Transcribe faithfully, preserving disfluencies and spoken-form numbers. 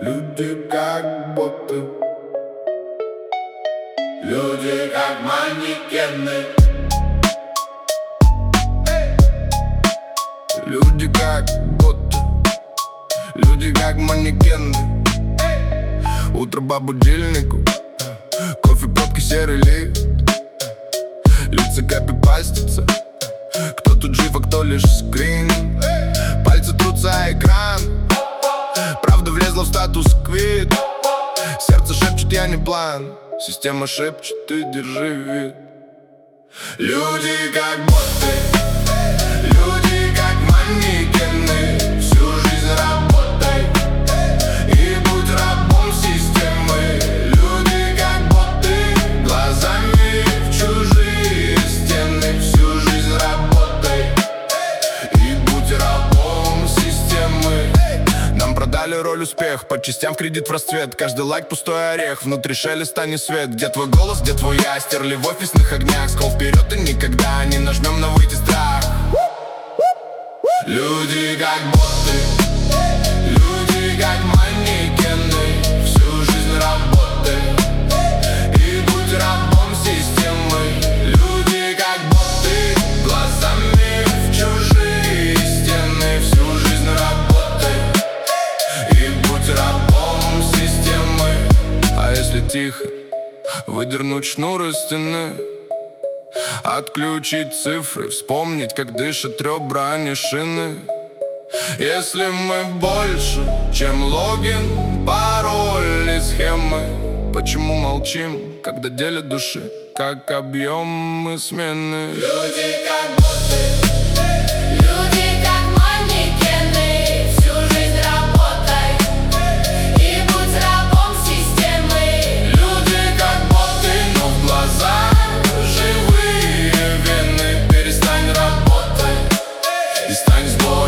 Люди как боты, люди как манекены. Люди как боты, люди как манекены. Утро по будильнику, кофе, пробки, серый лист. Лица копипастятся, кто тут жив, а кто лишь скрин. Пальцы трутся о экран, правда влезла в статус-квит. Сердце шепчет, я не план, система шепчет, ты держи вид. Люди как боты, люди как манекены. Всю жизнь работай и будь рабом системы. Люди как боты, глазами в чужие стены. Всю жизнь работай и будь рабом системы. Нам продали роль успех, по частям в кредит в расцвет. Каждый лайк пустой орех, внутри шелест, а не свет. Где твой голос, где твой я? Стерли в офисных огнях. Скол вперед и никогда не нажмем на выйти страх. Люди как боты, люди как манекены. Всю жизнь работай и будь рабом системы. Люди как боты, глазами в чужие стены. Всю жизнь работай и будь рабом системы. А если тихо, выдернуть шнур из стены, отключить цифры, вспомнить, как дышат ребра, а не шины. Если мы больше, чем логин, пароль и схемы, почему молчим, когда делят души, как объемы смены? Люди как боты, люди как манекены. Всю жизнь работай и будь рабом системы. Люди как боты, но в глазах живые вены. Перестань работать и стань сбором.